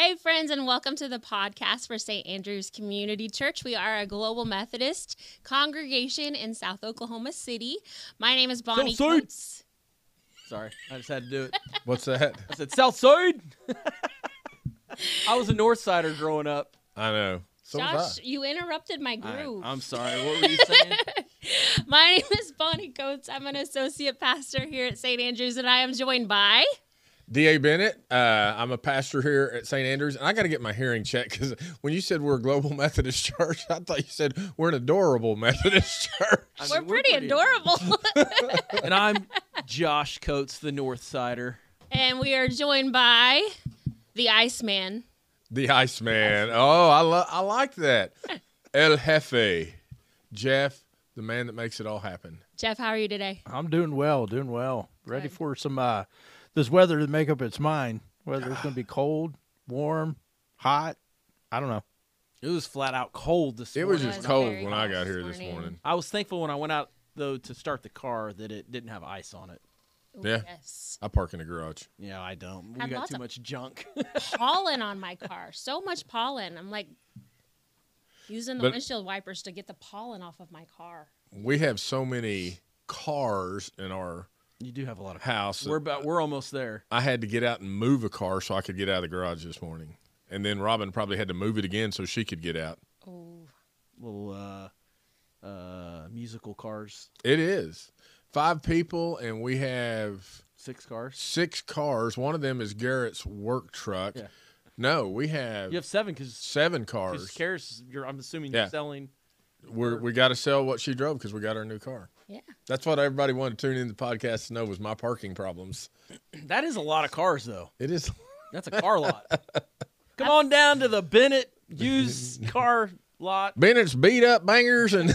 Hey, friends, and welcome to the podcast for St. Andrew's Community Church. We are a global Methodist congregation in South Oklahoma City. My name is Bonnie Southside. Coates. Sorry, I just had to do it. What's that? I said Southside. I was a Northsider growing up. I know. So was Josh, you interrupted my groove. I'm sorry. What were you saying? My name is Bonnie Coates. I'm an associate pastor here at St. Andrews, and I am joined by... D.A. Bennett. I'm a pastor here at St. Andrews, and I got to get my hearing checked because when you said we're a global Methodist church, I thought you said we're an adorable Methodist church. I mean, We're pretty adorable. And I'm Josh Coates, the Northsider. And we are joined by the Iceman. The Iceman. Oh, I like that. El Jefe. Jeff, the man that makes it all happen. Jeff, how are you today? I'm doing well. Ready Good. for some this weather to make up its mind. Whether it's going to be cold, warm, hot, I don't know. It was flat out cold this It morning. was just was cold very when I cold got this here this morning. morning. I was thankful when I went out, though, to start the car that it didn't have ice on it. Ooh, Yeah. Yes. I park in the garage. Yeah, I don't. We Had got lots too of- much junk. Pollen on my car. So much pollen. I'm like using the But- windshield wipers to get the pollen off of my car. We have so many cars in our You do have a lot of. house. We're almost there. I had to get out and move a car so I could get out of the garage this morning. And then Robin probably had to move it again so she could get out. Oh, Little musical cars, It is 5 people, and we have 6 cars. 6 cars. One of them is Garrett's work truck. Yeah. No, we have You have 7 because 7 cars. Karis, I'm assuming Yeah. you're selling. We got to sell what she drove because we got our new car. yeah. That's what everybody wanted to tune in the podcast to know was my parking problems. That is a lot of cars, though. It is. That's a car lot. Come on down to the Bennett used car lot. Bennett's beat up bangers and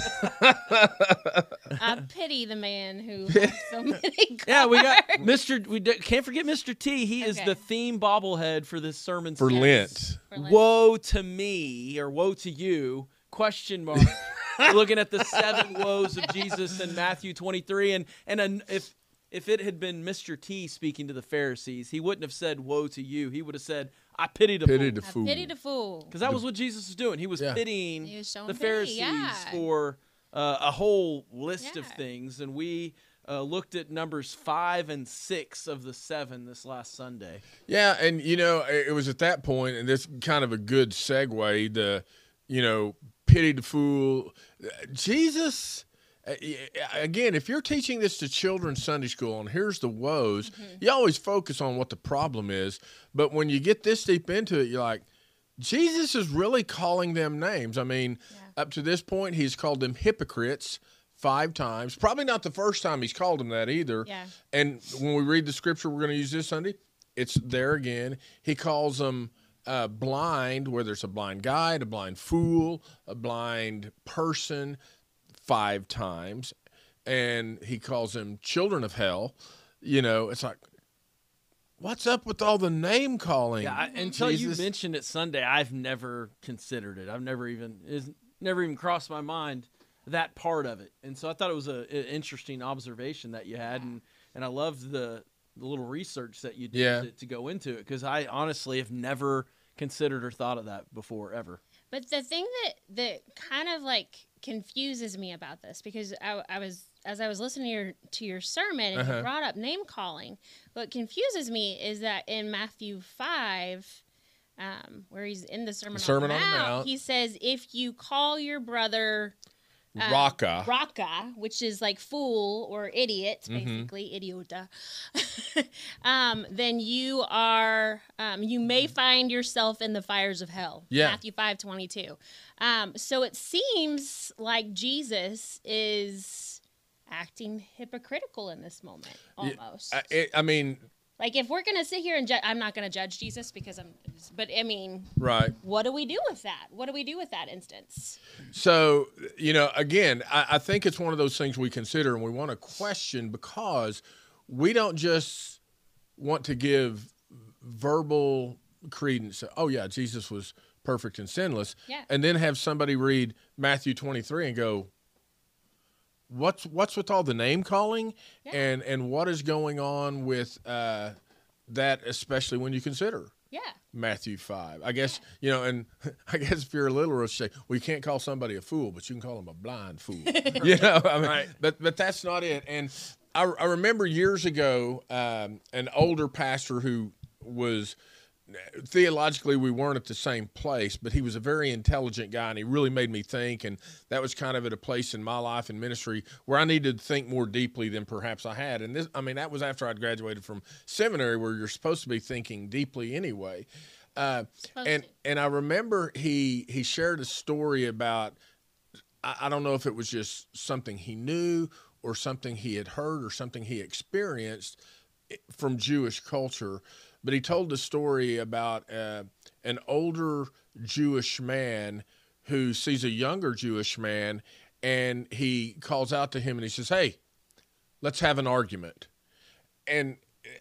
I pity the man who has so many cars. Yeah, we got Mr. Can't forget Mr. T. He is Okay. the theme bobblehead for this sermon for series. Lent. For Lent. Woe to me or woe to you? Question mark. Looking at the 7 woes of Jesus in Matthew 23, if it had been Mr. T speaking to the Pharisees, he wouldn't have said woe to you. He would have said, I pity the Pity the I fool. pity the fool. Because that was what Jesus was doing. He was Yeah. pitying He was showing the pity, Pharisees yeah. for a whole list of Yeah. things. And we looked at numbers 5 and 6 of the 7 this last Sunday. Yeah, and it was at that point, and this kind of a good segue. Pity the fool. Jesus. Again, if you're teaching this to children's Sunday school, and here's the woes, you always focus on what the problem is. But when you get this deep into it, you're like, Jesus is really calling them names. I mean, up to this point, he's called them hypocrites 5 times. Probably not the first time he's called them that either. Yeah. And when we read the scripture we're going to use this Sunday, it's there again. He calls them blind, whether it's a blind guide, a blind fool, a blind person, 5 times. And he calls them children of hell. It's like, what's up with all the name calling? Yeah, until Jesus? you mentioned it Sunday, I've never considered it. I've never even crossed my mind that part of it. And so I thought it was an interesting observation that you had, and I loved the little research that you did to go into it, because I honestly have never considered or thought of that before, ever. But the thing that kind of like confuses me about this, because as I was listening to your sermon and you brought up name calling, what confuses me is that in Matthew 5, where he's in the Sermon on the Mount, he says, if you call your brother Raka, which is like fool or idiot, basically, idiota, then you are, you may find yourself in the fires of hell. Yeah. Matthew 5:22. So it seems like Jesus is acting hypocritical in this moment, almost. I mean, like, if we're going to sit here and I'm not going to judge Jesus but I mean, right. what do we do with that? What do we do with that instance? So, again, I think it's one of those things we consider and we want to question, because we don't just want to give verbal credence. Oh, yeah, Jesus was perfect and sinless. Yeah. And then have somebody read Matthew 23 and go, what's with all the name calling? Yeah. And what is going on with that, especially when you consider Yeah. Matthew 5. I guess, you know, and I guess if you're a literalist, say, well, you can't call somebody a fool, but you can call them a blind fool. You know, I mean, Right. but that's not it. And I remember years ago, an older pastor who was, theologically, we weren't at the same place, but he was a very intelligent guy, and he really made me think. And that was kind of at a place in my life and ministry where I needed to think more deeply than perhaps I had. And this, I mean, that was after I'd graduated from seminary, where you're supposed to be thinking deeply anyway. And I remember he shared a story about, I don't know if it was just something he knew or something he had heard or something he experienced from Jewish culture. But he told the story about an older Jewish man who sees a younger Jewish man, and he calls out to him and he says, "Hey, let's have an argument." And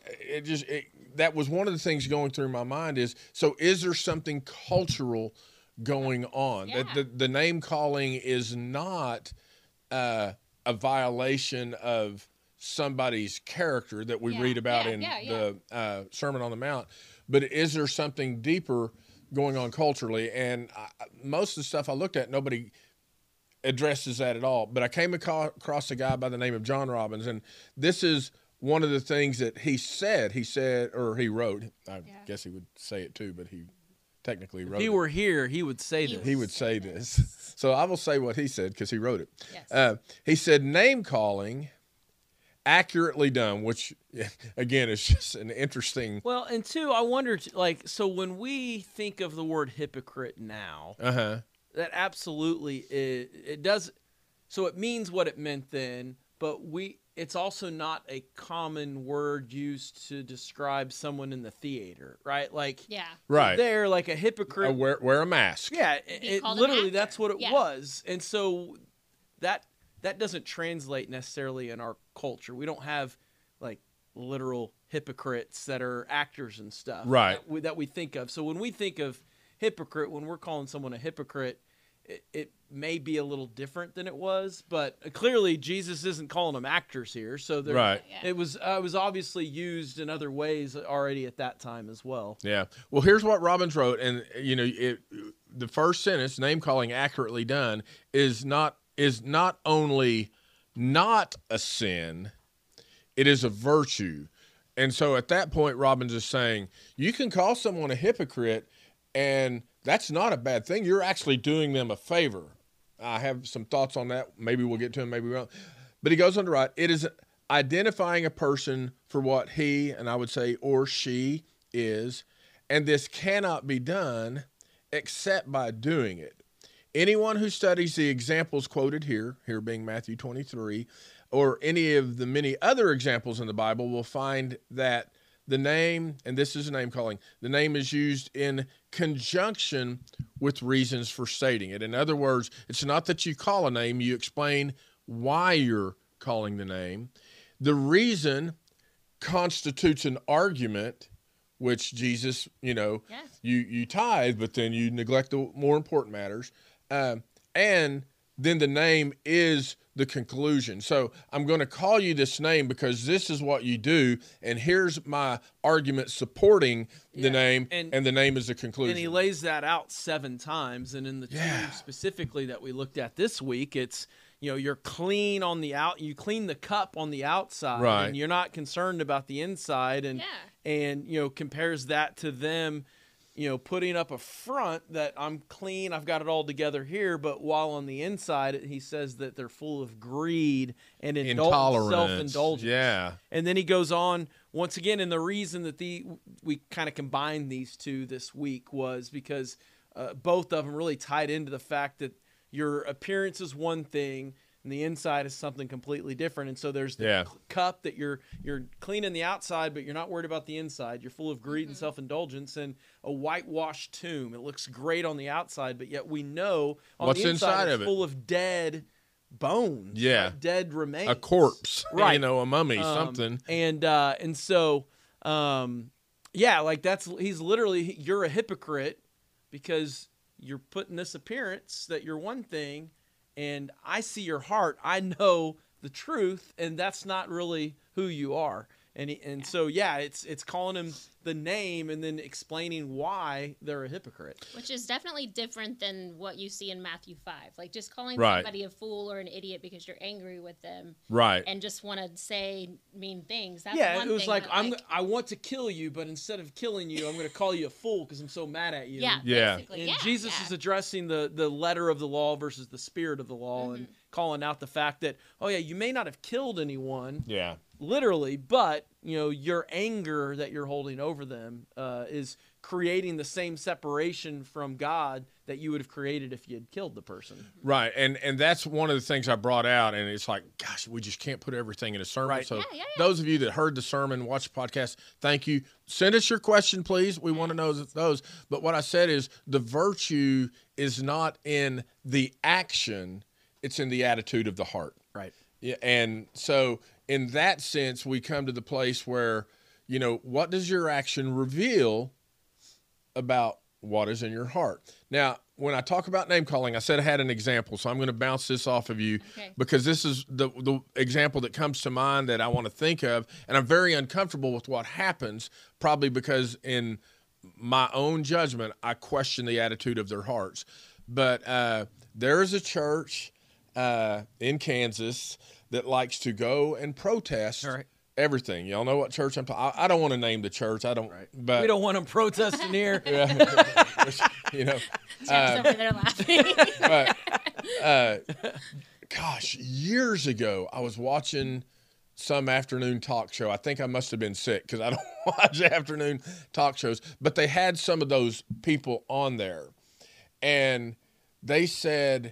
that was one of the things going through my mind is, so is there something cultural going on? Yeah. That the name calling is not a violation of somebody's character that we read about in the Sermon on the Mount, but is there something deeper going on culturally? And most of the stuff I looked at, nobody addresses that at all. But I came across a guy by the name of John Robbins, and this is one of the things that he said, or he wrote. I guess he would say it too, but he technically wrote it. If he were here, he would say this. He would say this. So I will say what he said because he wrote it. Yes. He said, name calling accurately done, which again is just an interesting. Well, and two, I wonder, like, so when we think of the word hypocrite now, that absolutely it does. So it means what it meant then, but it's also not a common word used to describe someone in the theater, right? Like, right there, like a hypocrite. Wear a mask. Yeah, it literally that's what it Yeah. was, and so that doesn't translate necessarily in our culture. We don't have like literal hypocrites that are actors and stuff, right? That we think of. So when we think of hypocrite, when we're calling someone a hypocrite, it may be a little different than it was, but clearly Jesus isn't calling them actors here. So right. It was obviously used in other ways already at that time as well. Yeah. Well, here's what Robbins wrote, and you know, the first sentence, name calling accurately done, is not only not a sin, it is a virtue. And so at that point, Robbins is saying you can call someone a hypocrite, and that's not a bad thing. You're actually doing them a favor. I have some thoughts on that. Maybe we'll get to them, maybe we won't. But he goes on to write, it is identifying a person for what he, and I would say, or she is, and this cannot be done except by doing it. Anyone who studies the examples quoted here being Matthew 23, or any of the many other examples in the Bible will find that the name, and this is a name calling, the name is used in conjunction with reasons for stating it. In other words, it's not that you call a name, you explain why you're calling the name. The reason constitutes an argument, which Jesus, you tithe, but then you neglect the more important matters. And then the name is the conclusion. So I'm going to call you this name because this is what you do, and here's my argument supporting the name, and the name is the conclusion. And he lays that out 7 times, and in the two specifically that we looked at this week, it's, you're clean on the you clean the cup on the outside, right, and you're not concerned about the inside, and compares that to them, putting up a front that I'm clean, I've got it all together here, but while on the inside, he says that they're full of greed and intolerance, self-indulgence. Yeah. And then he goes on, once again, and the reason that we kind of combined these two this week was because both of them really tied into the fact that your appearance is one thing, and the inside is something completely different. And so there's the cup that you're cleaning the outside, but you're not worried about the inside. You're full of greed and self-indulgence, and a whitewashed tomb. It looks great on the outside, but yet we know on what's the inside of it's full of dead bones. Yeah. Right? Dead remains. A corpse. Right. A mummy, something. And so, he's literally, you're a hypocrite because you're putting this appearance that you're one thing, and I see your heart. I know the truth, and that's not really who you are. And so yeah, it's calling him the name and then explaining why they're a hypocrite. Which is definitely different than what you see in Matthew 5. Like just calling Right. somebody a fool or an idiot because you're angry with them Right. and just want to say mean things. That's Yeah, one it was thing, like but, I want to kill you, but instead of killing you, I'm going to call you a fool because I'm so mad at you. yeah, Yeah. basically. And Yeah, Jesus yeah. is addressing the letter of the law versus the spirit of the law, and calling out the fact that, oh yeah, you may not have killed anyone, Yeah. literally, but your anger that you're holding over them is creating the same separation from God that you would have created if you had killed the person. Right. And that's one of the things I brought out. And it's like, gosh, we just can't put everything in a sermon. Right. So Yeah. those of you that heard the sermon, watch the podcast, thank you. Send us your question, please. We want to know those. But what I said is the virtue is not in the action, it's in the attitude of the heart. Right. Yeah, and so in that sense, we come to the place where, what does your action reveal about what is in your heart? Now, when I talk about name calling, I said I had an example, so I'm going to bounce this off of you because this is the example that comes to mind that I want to think of, and I'm very uncomfortable with what happens, probably because in my own judgment, I question the attitude of their hearts. But there is a church in Kansas that likes to go and protest everything. Y'all know what church I'm talking. I don't want to name the church. I don't. But We don't want them protesting here. Jeff's over there laughing. But gosh, years ago, I was watching some afternoon talk show. I think I must have been sick because I don't watch afternoon talk shows. But they had some of those people on there, and they said,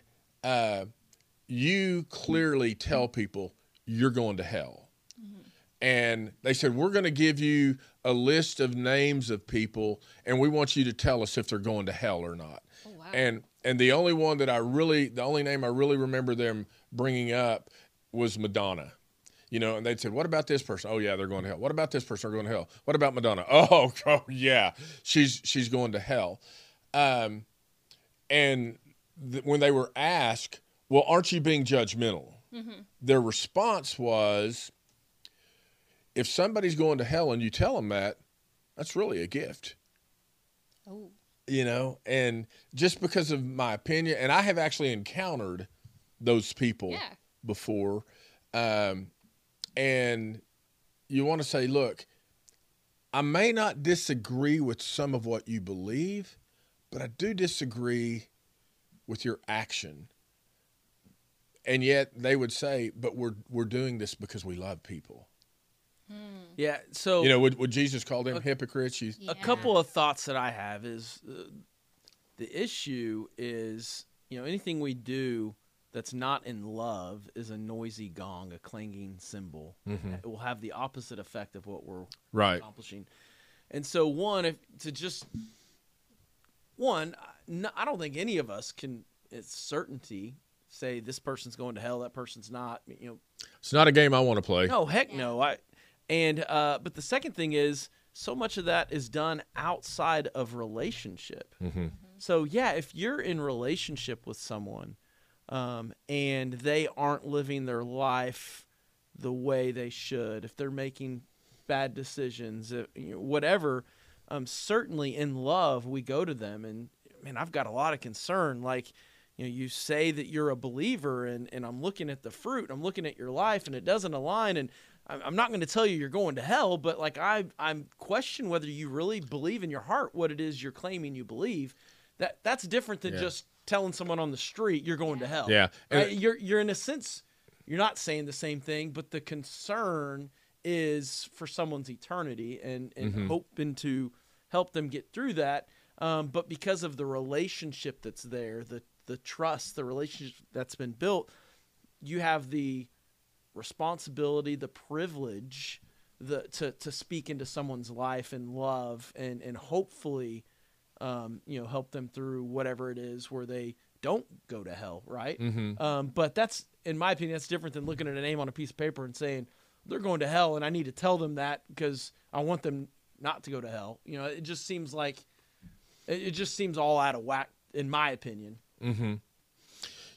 you clearly tell people you're going to hell. And they said, we're going to give you a list of names of people, and we want you to tell us if they're going to hell or not. Oh, wow. And the only one that the only name I really remember them bringing up was Madonna. And they'd said, what about this person? Oh, yeah, they're going to hell. What about this person? They're going to hell. What about Madonna? Oh yeah, she's going to hell. And when they were asked, well, aren't you being judgmental? Their response was, if somebody's going to hell and you tell them that, that's really a gift. Oh. And just because of my opinion, and I have actually encountered those people before, and you want to say, look, I may not disagree with some of what you believe, but I do disagree with your action. And yet they would say, but we're doing this because we love people. Yeah, so would Jesus call them hypocrites? a couple of thoughts that I have is the issue is, anything we do that's not in love is a noisy gong, a clanging cymbal. It will have the opposite effect of what we're accomplishing. And so I don't think any of us can, with certainty, say this person's going to hell, that person's not. It's not a game I want to play. No, heck no. But the second thing is, so much of that is done outside of relationship. So yeah, if you're in relationship with someone, and they aren't living their life the way they should, if they're making bad decisions, whatever, certainly in love we go to them, and man, I've got a lot of concern. Like, you say that you're a believer, and I'm looking at the fruit, I'm looking at your life, and it doesn't align, and I'm not going to tell you you're going to hell, but like I'm questioning whether you really believe in your heart what it is you're claiming you believe. That's different than just telling someone on the street you're going to hell. Yeah, right? You're in a sense, you're not saying the same thing, but the concern is for someone's eternity and hoping to help them get through that. But because of the relationship that's there, the trust, the relationship that's been built, you have the responsibility, the privilege, to speak into someone's life and love and hopefully, help them through whatever it is where they don't go to hell, right? But that's, in my opinion, that's different than looking at a name on a piece of paper and saying they're going to hell, and I need to tell them that because I want them not to go to hell. It just seems like it just seems all out of whack, in my opinion.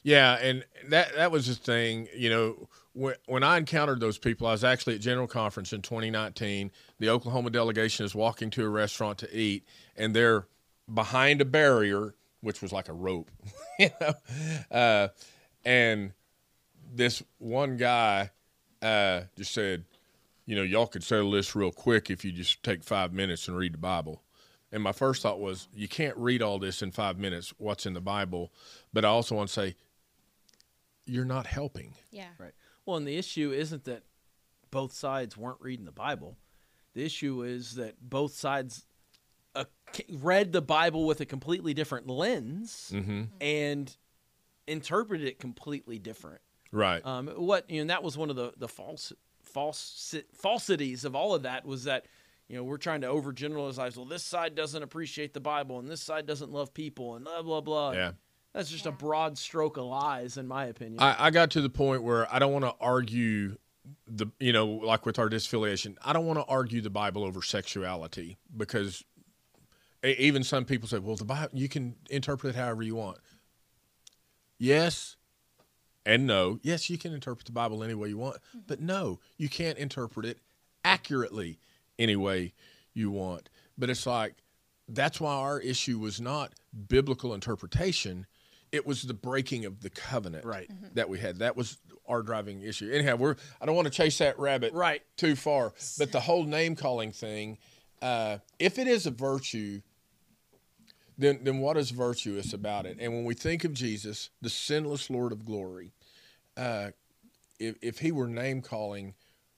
Yeah, and that was the thing. You know, when I encountered those people, I was actually at General Conference in 2019. The Oklahoma delegation is walking to a restaurant to eat, and they're behind a barrier, which was like a rope, you know. And this one guy just said, you know, y'all could settle this real quick if you just take 5 minutes and read the Bible. And my first thought was, you can't read all this in 5 minutes, what's in the Bible. But I also want to say, you're not helping. Yeah. Right. Well, and the issue isn't that both sides weren't reading the Bible. The issue is that both sides read the Bible with a completely different lens and interpreted it completely different. Right. And that was one of the falsities of all of that, was that, you know, we're trying to overgeneralize. Well, this side doesn't appreciate the Bible, and this side doesn't love people, and blah blah blah. Yeah. That's just a broad stroke of lies, in my opinion. I got to the point where I don't want to argue like with our disaffiliation, I don't want to argue the Bible over sexuality, because even some people say, well, the Bible, you can interpret it however you want. Yes and no. Yes, you can interpret the Bible any way you want, but no, you can't interpret it accurately any way you want. But it's like, that's why our issue was not biblical interpretation. It was the breaking of the covenant that we had. That was our driving issue. Anyhow, I don't want to chase that rabbit too far, but the whole name-calling thing, if it is a virtue, then what is virtuous about it? And when we think of Jesus, the sinless Lord of glory, if he were name-calling,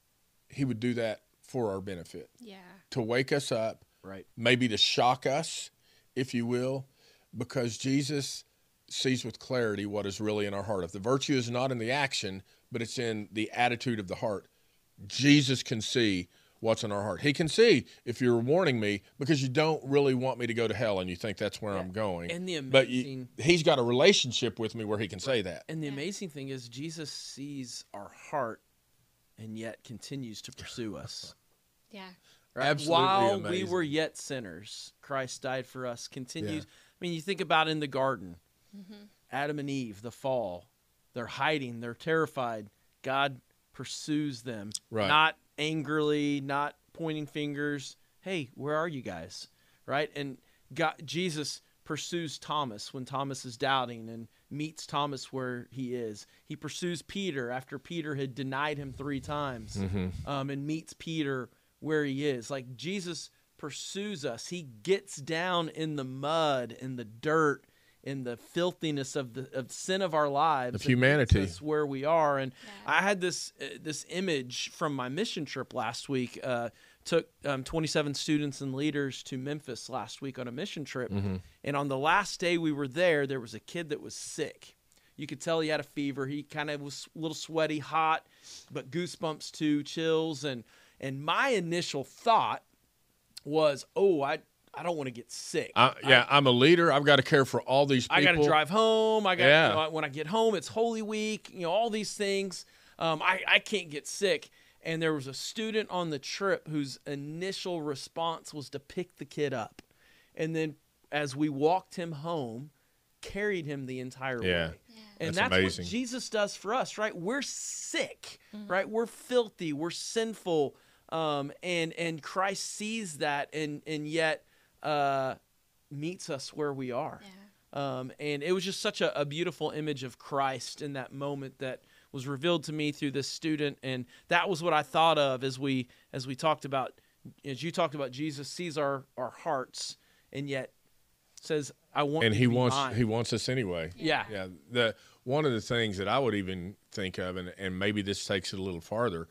he would do that for our benefit. Yeah. To wake us up, maybe to shock us, if you will, because Jesus sees with clarity what is really in our heart. If the virtue is not in the action, but it's in the attitude of the heart, Jesus can see what's in our heart. He can see if you're warning me because you don't really want me to go to hell and you think that's where I'm going. And the amazing, he's got a relationship with me where he can say that. And the amazing thing is, Jesus sees our heart and yet continues to pursue us. Yeah. Right? Absolutely While amazing. we were yet sinners, Christ died for us. Continues. Yeah. I mean, you think about in the garden, Adam and Eve, the fall, they're hiding, they're terrified. God pursues them, not angrily, not pointing fingers. Hey, where are you guys? Right? And Jesus pursues Thomas when Thomas is doubting and meets Thomas where he is. He pursues Peter after Peter had denied him 3 times, and meets Peter where he is. Like, Jesus pursues us. He gets down in the mud, in the dirt, in the filthiness of sin of our lives, of humanity, us where we are. And I had this image from my mission trip last week. Took 27 students and leaders to Memphis last week on a mission trip, and on the last day we were there was a kid that was sick. You could tell he had a fever. He kind of was a little sweaty, hot, but goosebumps too, chills. And my initial thought was, I don't want to get sick. I'm a leader. I've got to care for all these people. I got to drive home. I got when I get home, it's Holy Week. All these things. I can't get sick. And there was a student on the trip whose initial response was to pick the kid up, and then as we walked him home, carried him the entire way. Yeah. And that's what Jesus does for us, right? We're sick, right? We're filthy. We're sinful. And Christ sees that and yet meets us where we are. Yeah. And it was just such a beautiful image of Christ in that moment that was revealed to me through this student. And that was what I thought of as you talked about Jesus sees our hearts and yet says, I want and you he to be wants mine. He wants us anyway. Yeah. One of the things that I would even think of, and maybe this takes it a little farther,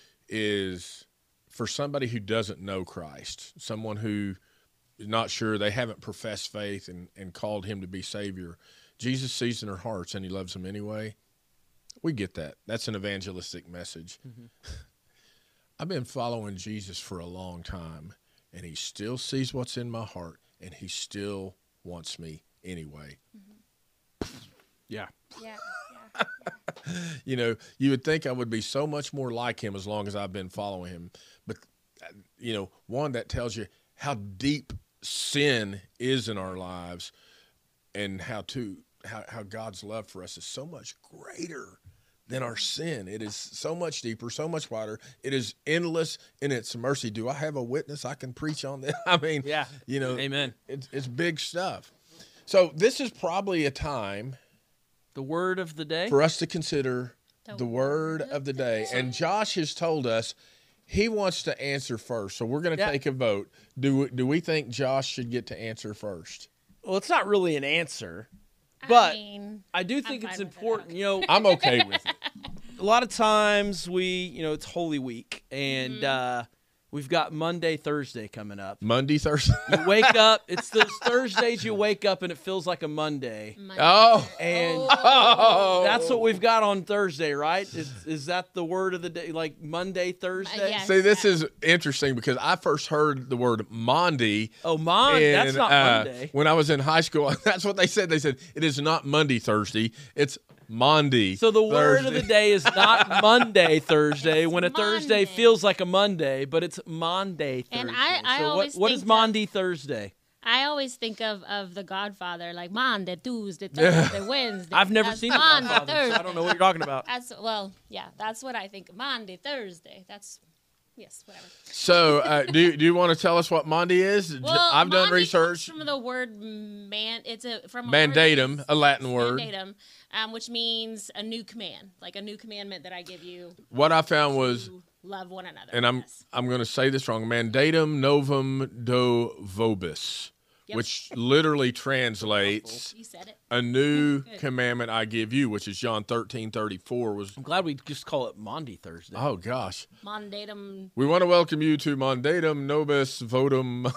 is for somebody who doesn't know Christ, someone who is not sure, they haven't professed faith and called him to be Savior, Jesus sees in their hearts and he loves them anyway. We get that. That's an evangelistic message. I've been following Jesus for a long time, and he still sees what's in my heart, and he still wants me anyway. Yeah. Yeah. You would think I would be so much more like him as long as I've been following him. But, one, that tells you how deep sin is in our lives and how how God's love for us is so much greater than our sin. It is so much deeper, so much wider. It is endless in its mercy. Do I have a witness I can preach on that? I mean, Yeah. you know, Amen. It's big stuff. So this is probably a time The word of the day. for us to consider the word of the day. And Josh has told us he wants to answer first. So we're going to take a vote. Do we think Josh should get to answer first? Well, it's not really an answer, but I mean, I do think I'm it's fine with it. important. You know, I'm okay with it. a lot of times it's Holy Week, and we've got Monday, Thursday coming up. Monday, Thursday. You wake up. It's those Thursdays you wake up and it feels like a Monday. Oh. And that's what we've got on Thursday, right? Is that the word of the day? Like Monday, Thursday? Yes. See, this is interesting because I first heard the word Monday. Oh, that's not Monday. When I was in high school, that's what they said. They said it is not Monday, Thursday. It's Monday. So the word of Thursday. the day is not Monday, Thursday, when a Thursday Monday. feels like a Monday, but it's Monday, Thursday. And I so always what is think Monday, Thursday? I always think of The Godfather, like Monday, Tuesday, Thursday, Wednesday. I've never That's seen The Monday, Godfather, so Thursday. I don't know what you're talking about. That's what I think. Monday, Thursday. Yes, whatever. So, do you want to tell us what Monday is? Well, I've done Monday research. comes from the word man. It's from Mandatum, a Latin word. Mandatum, which means a new command, like a new commandment that I give you. What I found was, To love one another. and I'm going to say this wrong, Mandatum novum do vobis, Yep. which literally translates You said it. a new Good. commandment I give you, which is John 13:34. Was I'm glad we just call it Monday, Thursday. oh gosh. Mandatum. We want to welcome you to Mandatum Nobis Votum.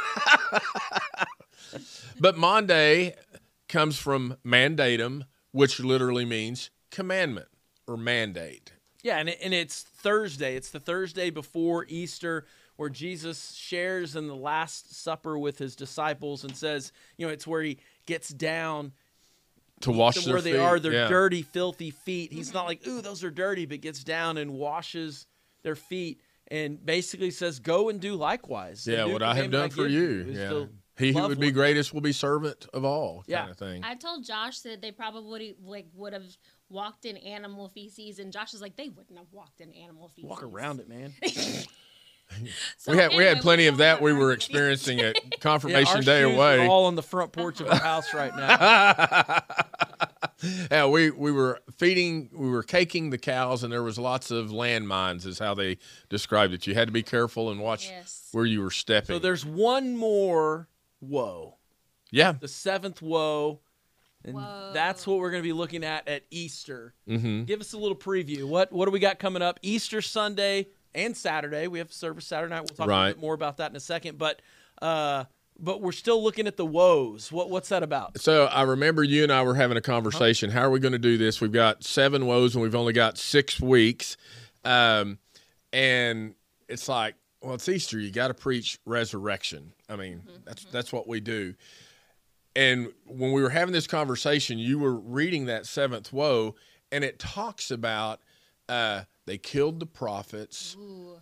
But Monday comes from mandatum, which literally means commandment or mandate. Yeah, and it's Thursday. It's the Thursday before Easter where Jesus shares in the Last Supper with his disciples and says, it's where he gets down To wash to their where feet. they are, their yeah. dirty, filthy feet. He's not like, ooh, those are dirty, but gets down and washes their feet and basically says, go and do likewise. Yeah, And do what the I have commandment done for give you. is Yeah. to He who love would be one greatest will be servant of all, Yeah. kind of thing. I told Josh that they probably would have walked in animal feces, and Josh is like, they wouldn't have walked in animal feces. Walk around it, man. So we had anyway, plenty of that don't we have were our- experiencing at Yeah, Confirmation our Day shoes away. are all on the front porch of our house right now. Yeah, we were caking the cows, and there was lots of landmines, is how they described it. You had to be careful and watch Yes. where you were stepping. So there's one more woe. yeah, The seventh woe. And Whoa. that's what we're going to be looking at Easter. mm-hmm. Give us a little preview. What do we got coming up? Easter Sunday and Saturday. We have service Saturday night. We'll talk a Right. little bit more about that in a second. But we're still looking at the woes. What's that about? So I remember you and I were having a conversation. How are we going to do this? We've got 7 woes, and we've only got 6 weeks. And it's like, well, it's Easter. You got to preach resurrection. I mean, that's what we do. And when we were having this conversation, you were reading that 7th woe, and it talks about they killed the prophets, Ooh.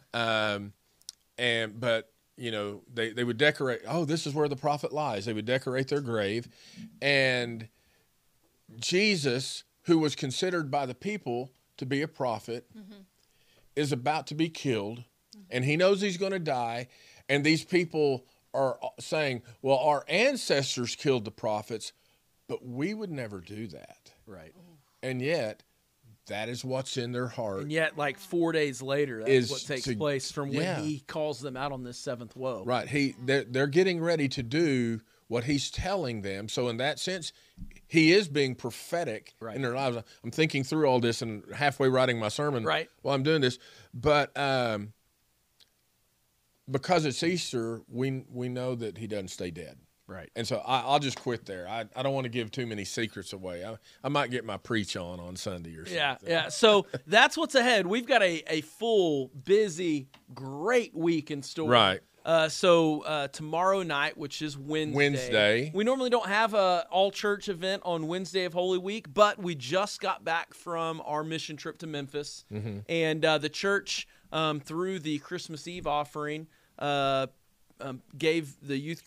but they would decorate. Oh, this is where the prophet lies. They would decorate their grave, and Jesus, who was considered by the people to be a prophet, is about to be killed, and he knows he's going to die, and these people are saying, well, our ancestors killed the prophets, but we would never do that. Right. And yet, that is what's in their heart. And yet, like 4 days later, that's Is what takes to- place from when yeah. he calls them out on this 7th woe. Right. They're getting ready to do what he's telling them. So in that sense, he is being prophetic Right. in their lives. I'm thinking through all this and halfway writing my sermon Right. while I'm doing this. But because it's Easter, we know that he doesn't stay dead. Right. And so I'll just quit there. I don't want to give too many secrets away. I might get my preach on Sunday or something. Yeah. So that's what's ahead. We've got a full, busy, great week in store. Right. So tomorrow night, which is Wednesday. We normally don't have a all-church event on Wednesday of Holy Week, but we just got back from our mission trip to Memphis. Mm-hmm. And the church, through the Christmas Eve offering, gave the youth group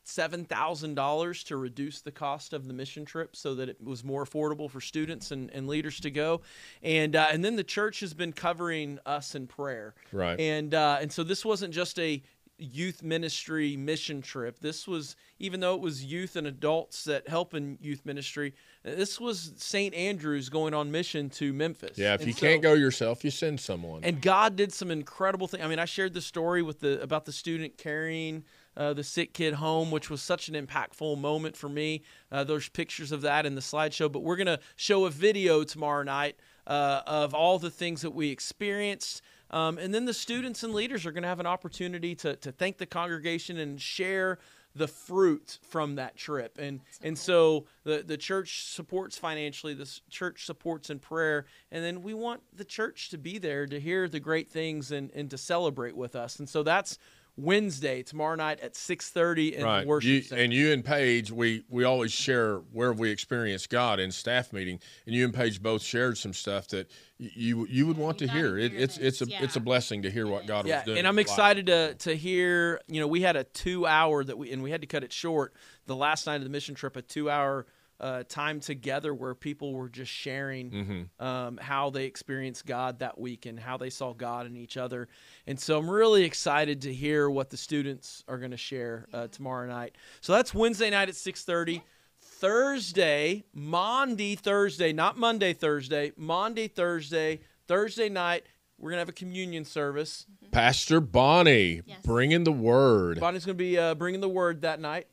$7,000 to reduce the cost of the mission trip so that it was more affordable for students and leaders to go. And then the church has been covering us in prayer. Right. And so this wasn't just a youth ministry mission trip. This was, even though it was youth and adults that help in youth ministry, this was St. Andrews going on mission to Memphis. Yeah, if you can't go yourself, you send someone. And God did some incredible things. I mean, I shared the story about the student carrying the sick kid home, which was such an impactful moment for me. There's pictures of that in the slideshow, but we're going to show a video tomorrow night of all the things that we experienced. And then the students and leaders are going to have an opportunity to thank the congregation and share the fruit from that trip. And so the church supports financially, the church supports in prayer, and then we want the church to be there to hear the great things and to celebrate with us. And so that's Wednesday, tomorrow night at 6:30 in the worship center. And you and Paige, we always share where we experience God in staff meeting, and you and Paige both shared some stuff that you would want to hear. It's a blessing to hear what God was doing. And I'm excited to hear. We had a 2-hour we had to cut it short. The last night of the mission trip, a 2-hour time together where people were just sharing how they experienced God that week and how they saw God in each other. And so I'm really excited to hear what the students are going to share tomorrow night. So that's Wednesday night at 6:30. Thursday, Maundy Thursday, not Monday Thursday, Maundy Thursday night, we're going to have a communion service. Pastor Bonnie bringing the word. Bonnie's going to be bringing the word that night.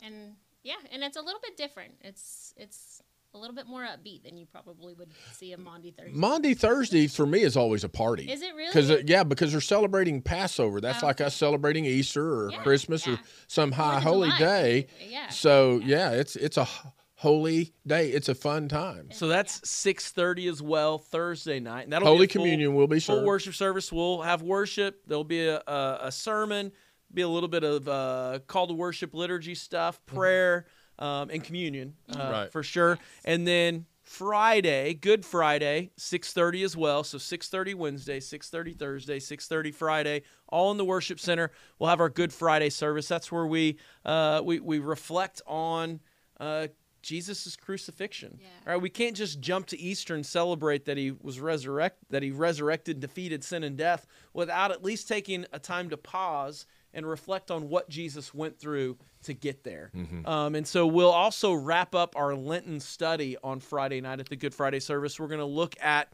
And it's a little bit different. It's a little bit more upbeat than you probably would see a Maundy Thursday. Maundy Thursday for me is always a party. Is it really? Because they're celebrating Passover. That's like us celebrating Easter or Christmas or some high holy day. Yeah. So it's a holy day. It's a fun time. So that's 6:30 as well, Thursday night. And that'll Holy be Communion will be served. Full worship service. We'll have worship. There'll be a sermon. Be a little bit of call to worship liturgy stuff, prayer, and communion for sure. And then Friday, Good Friday, 6:30 as well. So 6:30 Wednesday, 6:30 Thursday, 6:30 Friday, all in the worship center. We'll have our Good Friday service. That's where we reflect on Jesus' crucifixion. Yeah. All right, we can't just jump to Easter and celebrate that he was resurrected, defeated sin and death, without at least taking a time to pause and reflect on what Jesus went through to get there. And so we'll also wrap up our Lenten study on Friday night at the Good Friday service. We're going to look at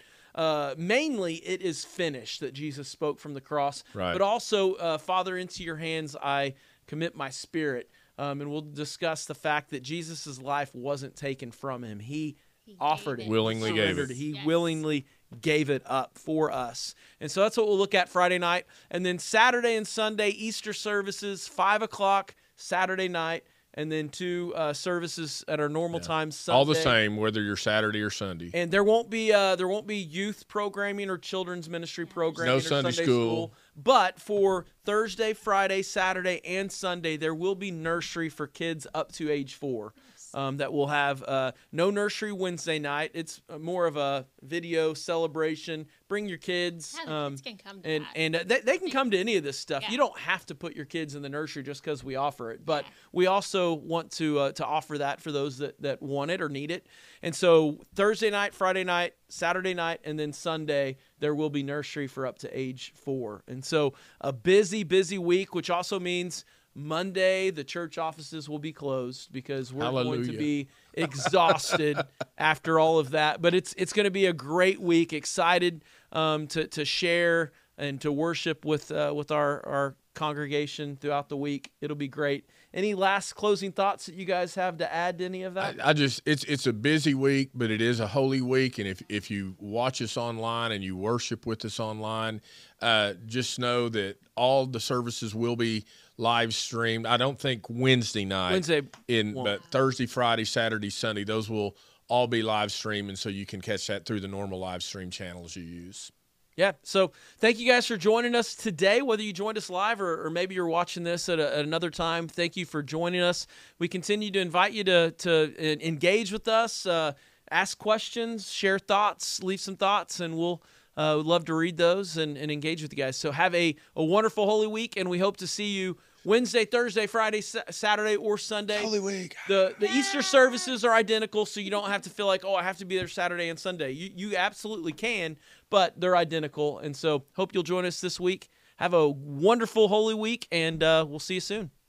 mainly it is finished that Jesus spoke from the cross, but also, Father, into your hands I commit my spirit. And we'll discuss the fact that Jesus' life wasn't taken from him. He offered it. Willingly gave it. He willingly gave it up for us. And so that's what we'll look at Friday night. And then Saturday and Sunday, Easter services, 5 o'clock Saturday night, and then 2 services at our normal time Sunday. All the same, whether you're Saturday or Sunday. And there won't be youth programming or children's ministry programming. No or Sunday school. But for Thursday, Friday, Saturday, and Sunday, there will be nursery for kids up to age 4. That will have no nursery Wednesday night. It's more of a video celebration. Bring your kids. Yeah, the kids can come to that. And they can come to any of this stuff. Yeah. You don't have to put your kids in the nursery just because we offer it. But we also want to offer that for those that want it or need it. And so Thursday night, Friday night, Saturday night, and then Sunday, there will be nursery for up to age 4. And so a busy, busy week, which also means Monday, the church offices will be closed because we're going to be exhausted after all of that. But it's going to be a great week. Excited to share and to worship with our congregation throughout the week. It'll be great. Any last closing thoughts that you guys have to add to any of that? It's a busy week, but it is a holy week. And if you watch us online and you worship with us online, just know that all the services will be live streamed. I don't think Wednesday night, but Thursday, Friday, Saturday, Sunday, those will all be live streamed, and so you can catch that through the normal live stream channels you use. Yeah, so thank you guys for joining us today, whether you joined us live or maybe you're watching this at another time. Thank you for joining us. We continue to invite you to engage with us, ask questions, share thoughts, leave some thoughts, and we'll love to read those and engage with you guys. So have a wonderful Holy Week, and we hope to see you Wednesday, Thursday, Friday, Saturday, or Sunday. Holy Week. The Easter services are identical, so you don't have to feel like, oh, I have to be there Saturday and Sunday. You absolutely can, but they're identical. And so hope you'll join us this week. Have a wonderful Holy Week, and we'll see you soon.